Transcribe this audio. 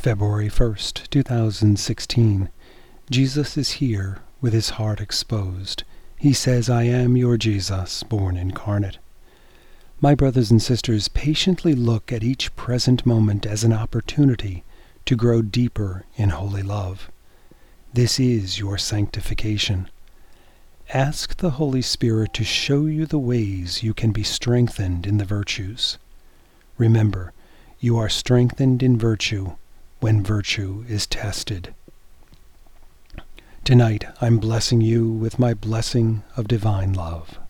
February 1st, 2016. Jesus is here with his heart exposed. He says, I am your Jesus, born incarnate. My brothers and sisters, patiently look at each present moment as an opportunity to grow deeper in holy love. This is your sanctification. Ask the Holy Spirit to show you the ways you can be strengthened in the virtues. Remember, you are strengthened in virtue when virtue is tested. Tonight, I'm blessing you with my blessing of divine love.